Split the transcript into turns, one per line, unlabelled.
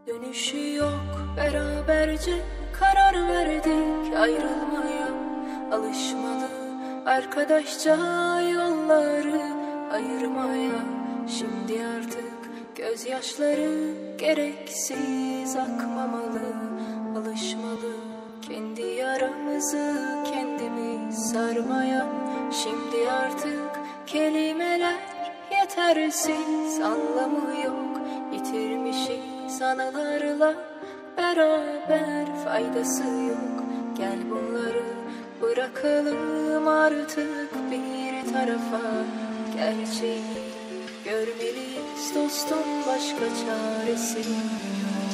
Dönüşü yok, beraberce karar verdik ayrılmaya. Alışmalı arkadaşça yolları ayırmaya. Şimdi artık gözyaşları gereksiz akmamalı. Alışmalı kendi yaramızı kendimiz sarmaya. Şimdi artık kelimeler yetersiz, anlamı yok. Yitirmişiz anılarla beraber, faydası yok. Gel bunları bırakalım artık bir tarafa. Gerçeği görmeliyiz dostum, başka çaresi yok.